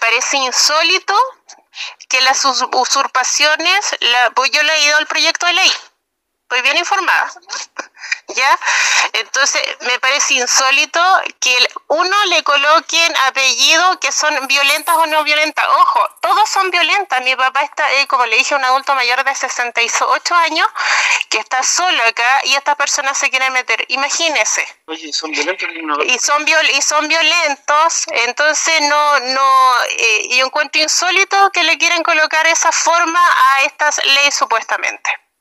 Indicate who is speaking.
Speaker 1: parece insólito que las usurpaciones, pues yo he leído el proyecto de ley, estoy bien informada, ¿ya? Entonces me parece insólito que uno le coloquen apellidos que son violentas o no violentas. Ojo, todos son violentas. Mi papá está, como le dije, un adulto mayor de 68 años que está solo acá y estas personas se quieren meter. Imagínese.
Speaker 2: Oye, son violentos.
Speaker 1: Y son violentos, entonces yo encuentro insólito que le quieren colocar esa forma a estas leyes supuestamente.